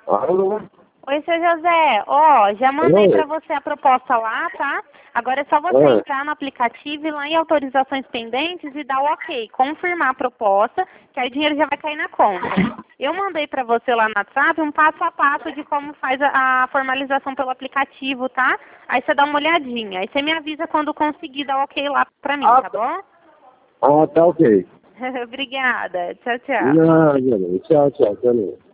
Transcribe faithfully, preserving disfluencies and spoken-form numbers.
Alô? Oi, seu José. Ó, já mandei Oi. para você a proposta lá, tá? Agora é só você Ah, entrar no aplicativo e lá em autorizações pendentes e dar o ok, confirmar a proposta, que aí o dinheiro já vai cair na conta. Eu mandei para você lá no WhatsApp um passo a passo de como faz a, a formalização pelo aplicativo, tá? Aí você dá uma olhadinha. Aí você me avisa quando conseguir dar o ok lá para mim, ah, tá bom? ah, tá ok. Obrigada. Tchau, tchau. Não, não, tchau, tchau, tchau.